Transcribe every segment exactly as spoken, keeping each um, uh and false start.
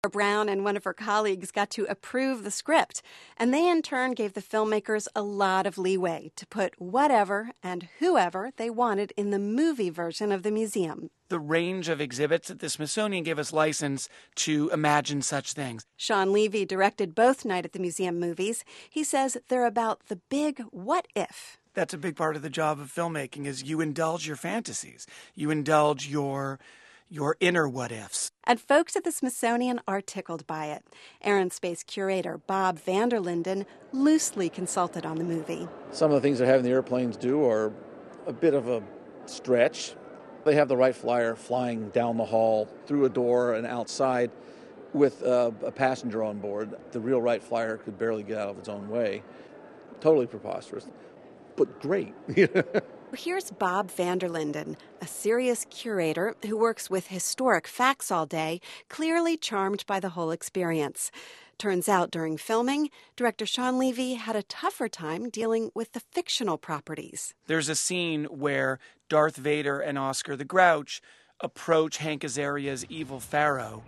Brown and one of her colleagues got to approve the script, and they in turn gave the filmmakers a lot of leeway to put whatever and whoever they wanted in the movie version of the museum. The range of exhibits at the Smithsonian gave us license to imagine such things. Shawn Levy directed both Night at the Museum movies. He says they're about the big what if. That's a big part of the job of filmmaking, is you indulge your fantasies. You indulge your your inner what-ifs. And folks at the Smithsonian are tickled by it. Air and Space curator Bob Vanderlinden loosely consulted on the movie. Some of the things they're having the airplanes do are a bit of a stretch. They have the Wright Flyer flying down the hall, through a door and outside with uh, a passenger on board. The real Wright Flyer could barely get out of its own way. Totally preposterous, but great. Here's Bob Vanderlinden, a serious curator who works with historic facts all day, clearly charmed by the whole experience. Turns out during filming, director Shawn Levy had a tougher time dealing with the fictional properties. There's a scene where Darth Vader and Oscar the Grouch approach Hank Azaria's evil pharaoh.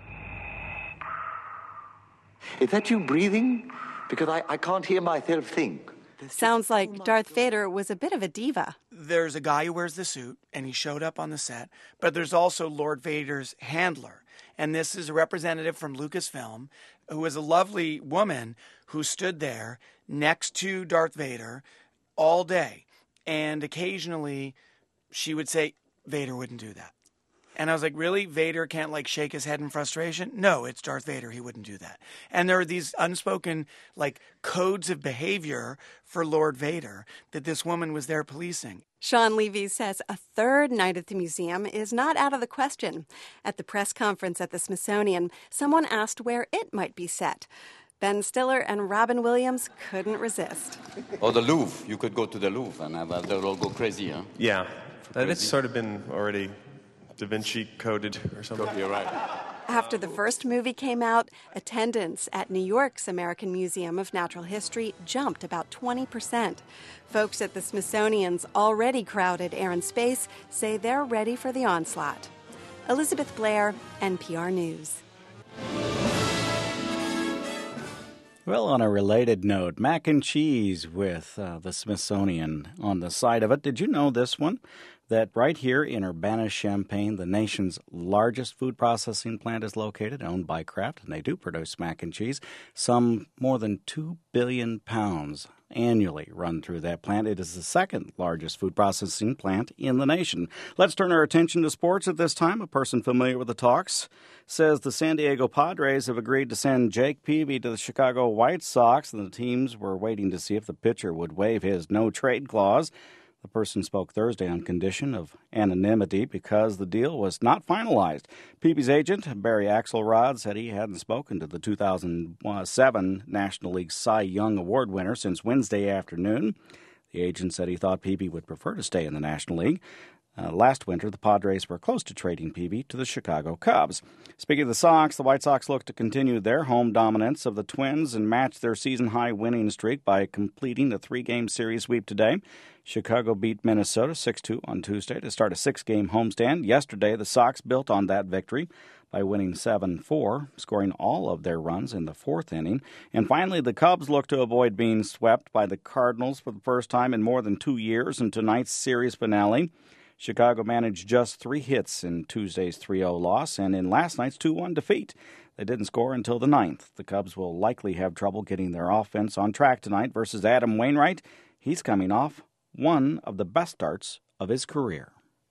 Is that you breathing? Because I, I can't hear myself think. Sounds like Darth Vader was a bit of a diva. There's a guy who wears the suit, and he showed up on the set, but there's also Lord Vader's handler. And this is a representative from Lucasfilm, who was a lovely woman who stood there next to Darth Vader all day. And occasionally she would say, Vader wouldn't do that. And I was like, really? Vader can't, like, shake his head in frustration? No, it's Darth Vader. He wouldn't do that. And there are these unspoken, like, codes of behavior for Lord Vader that this woman was there policing. Shawn Levy says a third Night at the Museum is not out of the question. At the press conference at the Smithsonian, someone asked where it might be set. Ben Stiller and Robin Williams couldn't resist. Or the Louvre. You could go to the Louvre and have the logo crazy, huh? Yeah. That has sort of been already Da Vinci coded or something. You're right. After the first movie came out, attendance at New York's American Museum of Natural History jumped about twenty percent. Folks at the Smithsonian's already crowded Air and Space say they're ready for the onslaught. Elizabeth Blair, N P R News. Well, on a related note, mac and cheese with uh, the Smithsonian on the side of it. Did you know this one? That right here in Urbana-Champaign, the nation's largest food processing plant is located, owned by Kraft, and they do produce mac and cheese. Some more than two billion pounds annually run through that plant. It is the second largest food processing plant in the nation. Let's turn our attention to sports at this time. A person familiar with the talks says the San Diego Padres have agreed to send Jake Peavy to the Chicago White Sox, and the teams were waiting to see if the pitcher would waive his no-trade clause. The person spoke Thursday on condition of anonymity because the deal was not finalized. Peavy's agent, Barry Axelrod, said he hadn't spoken to the two thousand seven National League Cy Young Award winner since Wednesday afternoon. The agent said he thought Peavy would prefer to stay in the National League. Uh, last winter, the Padres were close to trading Peavy to the Chicago Cubs. Speaking of the Sox, the White Sox look to continue their home dominance of the Twins and match their season-high winning streak by completing a three-game series sweep today. Chicago beat Minnesota six two on Tuesday to start a six-game homestand. Yesterday, the Sox built on that victory by winning seven four, scoring all of their runs in the fourth inning. And finally, the Cubs look to avoid being swept by the Cardinals for the first time in more than two years in tonight's series finale. Chicago managed just three hits in Tuesday's three oh loss and in last night's two one defeat. They didn't score until the ninth. The Cubs will likely have trouble getting their offense on track tonight versus Adam Wainwright. He's coming off one of the best starts of his career.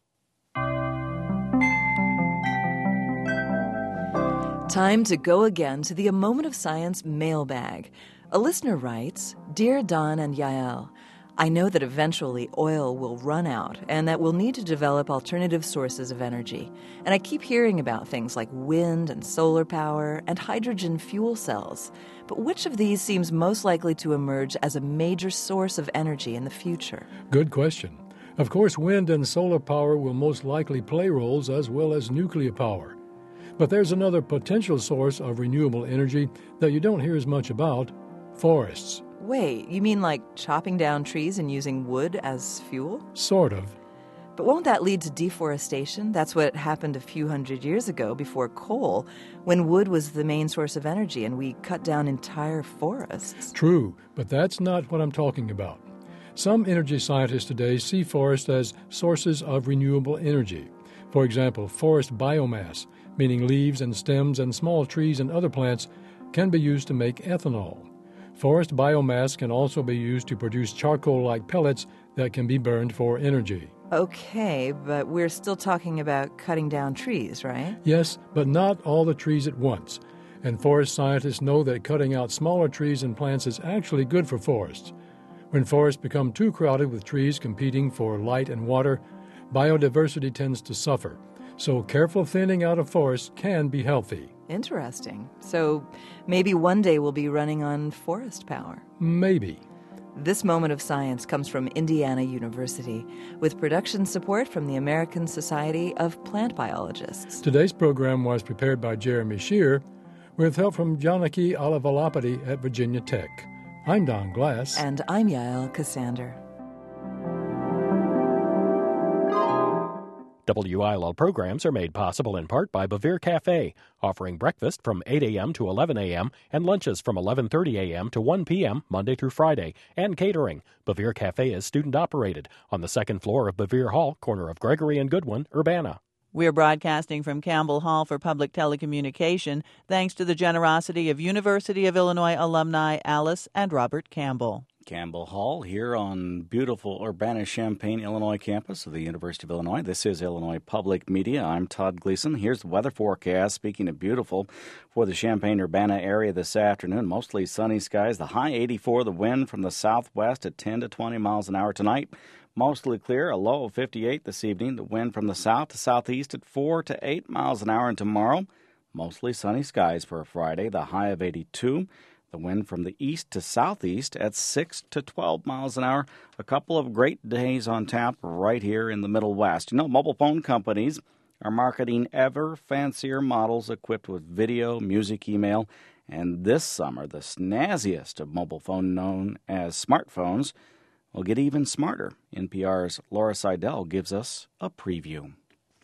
Time to go again to the A Moment of Science mailbag. A listener writes, Dear Don and Yael, I know that eventually oil will run out and that we'll need to develop alternative sources of energy. And I keep hearing about things like wind and solar power and hydrogen fuel cells. But which of these seems most likely to emerge as a major source of energy in the future? Good question. Of course, wind and solar power will most likely play roles as well as nuclear power. But there's another potential source of renewable energy that you don't hear as much about, forests. Wait, you mean like chopping down trees and using wood as fuel? Sort of. But won't that lead to deforestation? That's what happened a few hundred years ago before coal, when wood was the main source of energy and we cut down entire forests. True, but that's not what I'm talking about. Some energy scientists today see forests as sources of renewable energy. For example, forest biomass, meaning leaves and stems and small trees and other plants, can be used to make ethanol. Forest biomass can also be used to produce charcoal-like pellets that can be burned for energy. Okay, but we're still talking about cutting down trees, right? Yes, but not all the trees at once. And forest scientists know that cutting out smaller trees and plants is actually good for forests. When forests become too crowded with trees competing for light and water, biodiversity tends to suffer. So careful thinning out of forests can be healthy. Interesting. So maybe one day we'll be running on forest power. Maybe. This moment of science comes from Indiana University, with production support from the American Society of Plant Biologists. Today's program was prepared by Jeremy Shear, with help from Janaki Alavalapati at Virginia Tech. I'm Don Glass. And I'm Yael Cassander. W I L L programs are made possible in part by Bavir Cafe, offering breakfast from eight a.m. to eleven a.m. and lunches from eleven thirty a.m. to one p.m. Monday through Friday, and catering. Bavir Cafe is student-operated on the second floor of Bavir Hall, corner of Gregory and Goodwin, Urbana. We're broadcasting from Campbell Hall for Public Telecommunication, thanks to the generosity of University of Illinois alumni Alice and Robert Campbell. Campbell Hall here on beautiful Urbana-Champaign, Illinois campus of the University of Illinois. This is Illinois Public Media. I'm Todd Gleason. Here's the weather forecast. Speaking of beautiful, for the Champaign-Urbana area this afternoon, mostly sunny skies. The high eighty-four, the wind from the southwest at ten to twenty miles an hour tonight. Mostly clear, a low of fifty-eight this evening. The wind from the south to southeast at four to eight miles an hour. And tomorrow, mostly sunny skies for a Friday. The high of eighty-two. The wind from the east to southeast at six to twelve miles an hour. A couple of great days on tap right here in the Middle West. You know, mobile phone companies are marketing ever fancier models equipped with video, music, email. And this summer, the snazziest of mobile phone known as smartphones will get even smarter. N P R's Laura Seidel gives us a preview.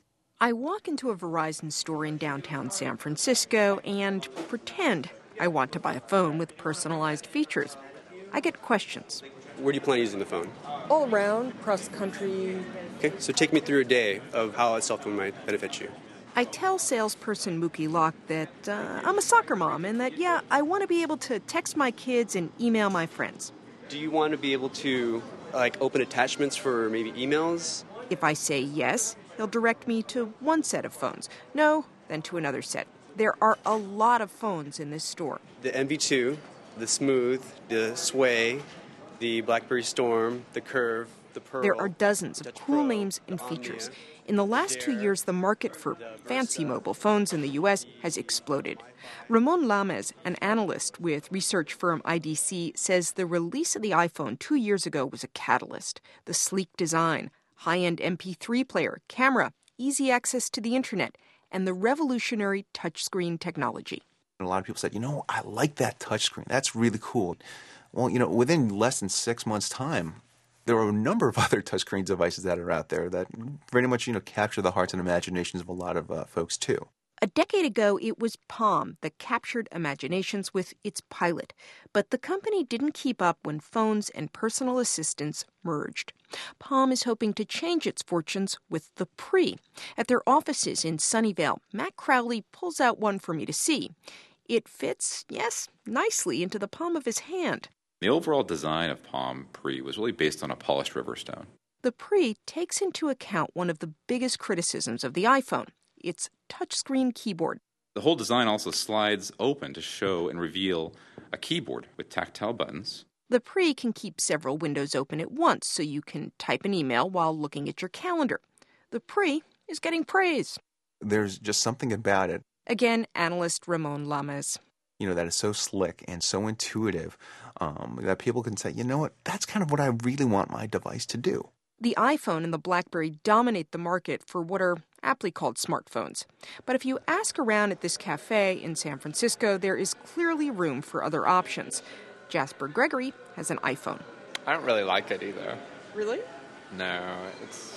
I walk into a Verizon store in downtown San Francisco and pretend I want to buy a phone with personalized features. I get questions. Where do you plan on using the phone? All around, across the country. Okay, so take me through a day of how a cell phone might benefit you. I tell salesperson Mookie Locke that uh, I'm a soccer mom and that, yeah, I want to be able to text my kids and email my friends. Do you want to be able to, like, open attachments for maybe emails? If I say yes, he'll direct me to one set of phones. No, then to another set. There are a lot of phones in this store. The M V two, the Smooth, the Sway, the BlackBerry Storm, the Curve, the Pearl. There are dozens of cool names and features. In the last two years, the market for fancy mobile phones in the U S has exploded. Ramon Lames, an analyst with research firm I D C, says the release of the iPhone two years ago was a catalyst. The sleek design, high-end M P three player, camera, easy access to the internet, and the revolutionary touchscreen technology. A lot of people said, you know, I like that touchscreen. That's really cool. Well, you know, within less than six months' time, there are a number of other touchscreen devices that are out there that very much, you know, capture the hearts and imaginations of a lot of uh, folks, too. A decade ago, it was Palm that captured imaginations with its Pilot. But the company didn't keep up when phones and personal assistants merged. Palm is hoping to change its fortunes with the Pre. At their offices in Sunnyvale, Matt Crowley pulls out one for me to see. It fits, yes, nicely into the palm of his hand. The overall design of Palm Pre was really based on a polished Riverstone. The Pre takes into account one of the biggest criticisms of the iPhone, its touchscreen keyboard. The whole design also slides open to show and reveal a keyboard with tactile buttons. The Pre can keep several windows open at once, so you can type an email while looking at your calendar. The Pre is getting praise. There's just something about it. Again, analyst Ramon Lames. You know, that is so slick and so intuitive um, that people can say, you know what, that's kind of what I really want my device to do. The iPhone and the BlackBerry dominate the market for what are aptly called smartphones. But if you ask around at this cafe in San Francisco, there is clearly room for other options. Jasper Gregory has an iPhone. I don't really like it either. Really? No, it's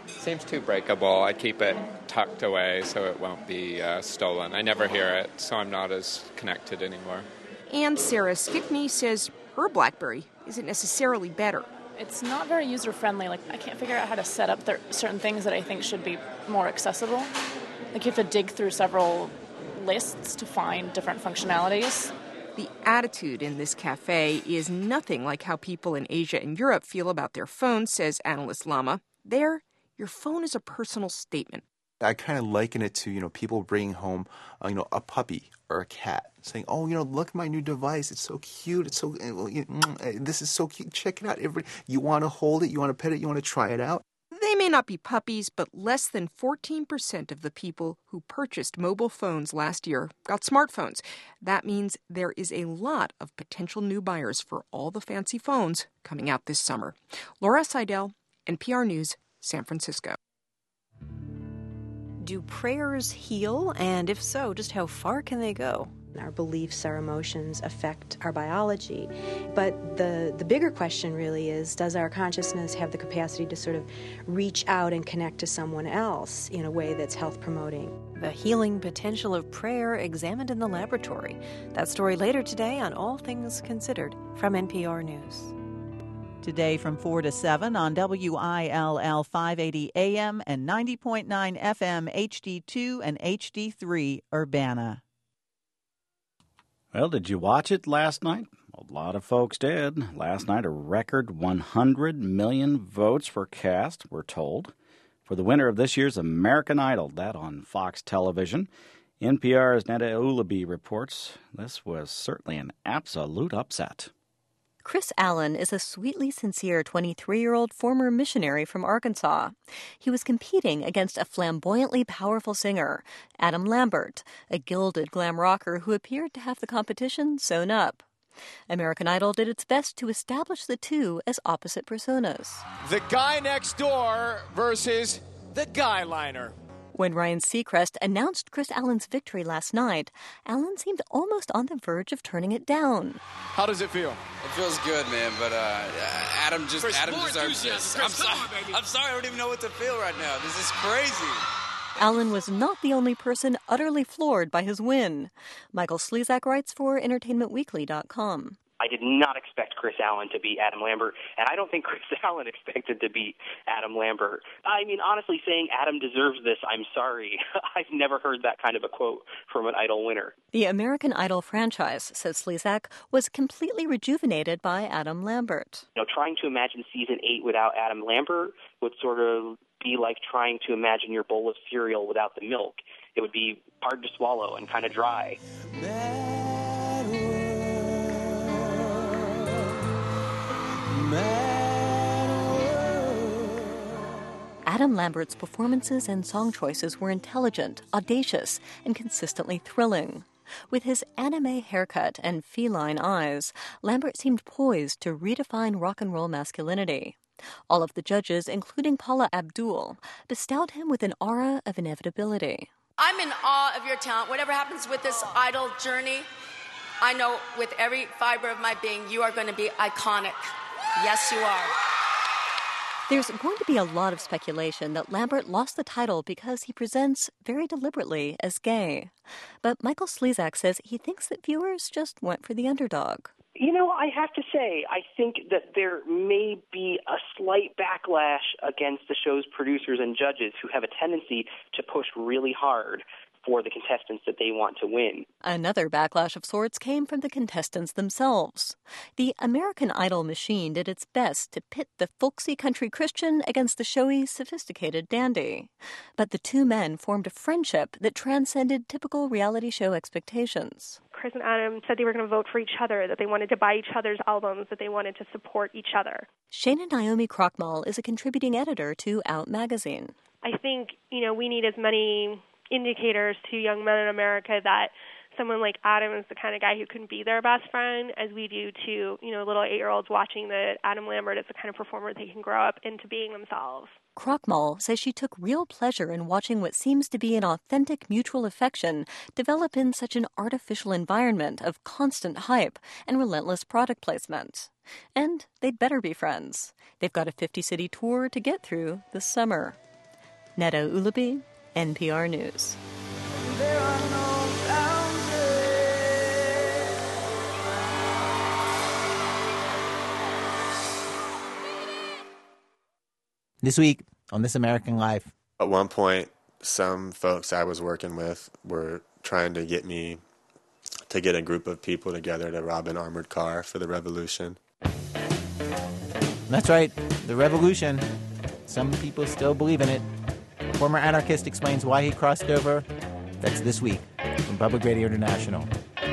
Seems too breakable. I keep it tucked away so it won't be uh, stolen. I never hear it, so I'm not as connected anymore. And Sarah Stickney says her BlackBerry isn't necessarily better. It's not very user-friendly. Like, I can't figure out how to set up th- certain things that I think should be more accessible. Like, you have to dig through several lists to find different functionalities. The attitude in this cafe is nothing like how people in Asia and Europe feel about their phones, says analyst Lama. There, your phone is a personal statement. I kind of liken it to, you know, people bringing home, uh, you know, a puppy or a cat, saying, oh, you know, look at my new device. It's so cute. It's so, this is so cute. Check it out. Everybody, you want to hold it? You want to pet it? You want to try it out? They may not be puppies, but less than fourteen percent of the people who purchased mobile phones last year got smartphones. That means there is a lot of potential new buyers for all the fancy phones coming out this summer. Laura Seidel, N P R News, San Francisco. Do prayers heal? And if so, just how far can they go? Our beliefs, our emotions affect our biology. But the, the bigger question really is, does our consciousness have the capacity to sort of reach out and connect to someone else in a way that's health-promoting? The healing potential of prayer examined in the laboratory. That story later today on All Things Considered from N P R News. Today from four to seven on W I L L five eighty A M and ninety point nine F M H D two and H D three Urbana. Well, did you watch it last night? A lot of folks did. Last night, a record one hundred million votes were cast, we're told, for the winner of this year's American Idol, that on Fox Television. N P R's Neda Ulaby reports this was certainly an absolute upset. Chris Allen is a sweetly sincere twenty-three-year-old former missionary from Arkansas. He was competing against a flamboyantly powerful singer, Adam Lambert, a gilded glam rocker who appeared to have the competition sewn up. American Idol did its best to establish the two as opposite personas. The guy next door versus the guy liner. When Ryan Seacrest announced Chris Allen's victory last night, Allen seemed almost on the verge of turning it down. How does it feel? It feels good, man, but uh, Adam just Chris, Adam deserves this. Chris, I'm, so, on, I'm sorry, I don't even know what to feel right now. This is crazy. Allen was not the only person utterly floored by his win. Michael Slezak writes for entertainment weekly dot com. I did not expect Chris Allen to beat Adam Lambert, and I don't think Chris Allen expected to beat Adam Lambert. I mean, honestly, saying Adam deserves this, I'm sorry. I've never heard that kind of a quote from an Idol winner. The American Idol franchise, says Slezak, was completely rejuvenated by Adam Lambert. You know, trying to imagine season eight without Adam Lambert would sort of be like trying to imagine your bowl of cereal without the milk. It would be hard to swallow and kind of dry. Adam Lambert's performances and song choices were intelligent, audacious, and consistently thrilling. With his anime haircut and feline eyes, Lambert seemed poised to redefine rock and roll masculinity. All of the judges, including Paula Abdul, bestowed him with an aura of inevitability. I'm in awe of your talent. Whatever happens with this Idol journey, I know with every fiber of my being, you are going to be iconic. Yes, you are. There's going to be a lot of speculation that Lambert lost the title because he presents very deliberately as gay. But Michael Slezak says he thinks that viewers just went for the underdog. You know, I have to say, I think that there may be a slight backlash against the show's producers and judges who have a tendency to push really hard for the contestants that they want to win. Another backlash of sorts came from the contestants themselves. The American Idol machine did its best to pit the folksy country Christian against the showy, sophisticated dandy. But the two men formed a friendship that transcended typical reality show expectations. Chris and Adam said they were going to vote for each other, that they wanted to buy each other's albums, that they wanted to support each other. Shana Naomi Krochmal is a contributing editor to Out magazine. I think, you know, we need as many indicators to young men in America that someone like Adam is the kind of guy who can be their best friend, as we do to, you know, little eight-year-olds watching that Adam Lambert is the kind of performer they can grow up into being themselves. Krochmal says she took real pleasure in watching what seems to be an authentic mutual affection develop in such an artificial environment of constant hype and relentless product placement. And they'd better be friends. They've got a fifty-city tour to get through this summer. Netta Ulaby, N P R News. There are no This week on This American Life. At one point, some folks I was working with were trying to get me to get a group of people together to rob an armored car for the revolution. That's right, the revolution. Some people still believe in it. Former anarchist explains why he crossed over. That's this week from Public Radio International.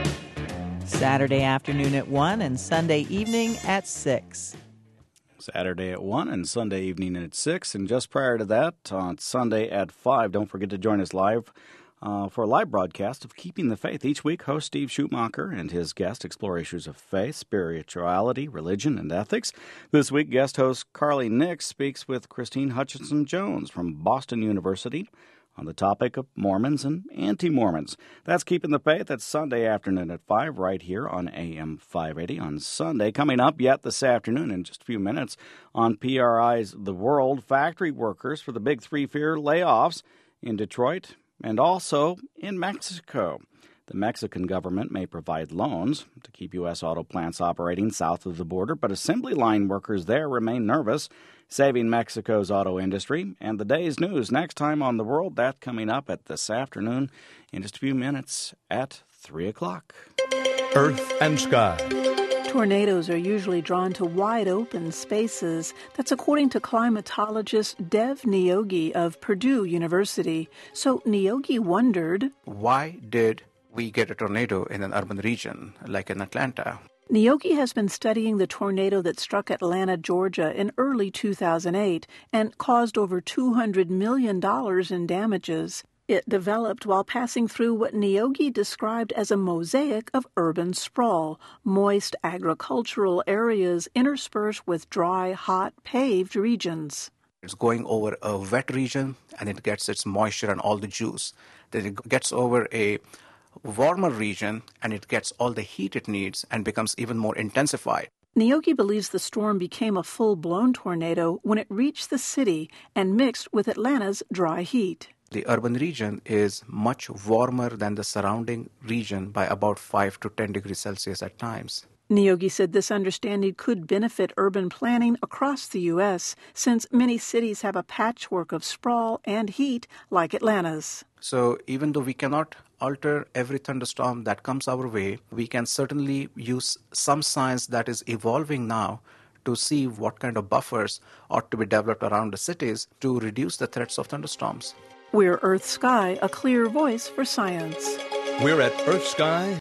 Saturday afternoon at one and Sunday evening at six. Saturday at one and Sunday evening at six. And just prior to that, on Sunday at five, don't forget to join us live uh, for a live broadcast of Keeping the Faith. Each week, host Steve Schumacher and his guests explore issues of faith, spirituality, religion, and ethics. This week, guest host Carly Nix speaks with Christine Hutchinson-Jones from Boston University on the topic of Mormons and anti-Mormons. That's Keeping the Faith. That's Sunday afternoon at five right here on A M five eighty on Sunday. Coming up yet this afternoon in just a few minutes on P R I's The World, factory workers for the Big Three fear layoffs in Detroit and also in Mexico. The Mexican government may provide loans to keep U S auto plants operating south of the border, but assembly line workers there remain nervous, saving Mexico's auto industry. And the day's news next time on The World, that coming up at this afternoon in just a few minutes at three o'clock. Earth and Sky. Tornadoes are usually drawn to wide open spaces. That's according to climatologist Dev Neogi of Purdue University. So Neogi wondered, why did we get a tornado in an urban region like in Atlanta? Neogi has been studying the tornado that struck Atlanta, Georgia in early two thousand eight and caused over two hundred million dollars in damages. It developed while passing through what Neogi described as a mosaic of urban sprawl, moist agricultural areas interspersed with dry, hot, paved regions. It's going over a wet region and it gets its moisture and all the juice. Then it gets over a warmer region and it gets all the heat it needs and becomes even more intensified. Neogi believes the storm became a full-blown tornado when it reached the city and mixed with Atlanta's dry heat. The urban region is much warmer than the surrounding region by about five to ten degrees Celsius at times. Neogi said this understanding could benefit urban planning across the U S since many cities have a patchwork of sprawl and heat like Atlanta's. So even though we cannot alter every thunderstorm that comes our way, we can certainly use some science that is evolving now to see what kind of buffers ought to be developed around the cities to reduce the threats of thunderstorms. We're Earth Sky, a clear voice for science. We're at Earth Sky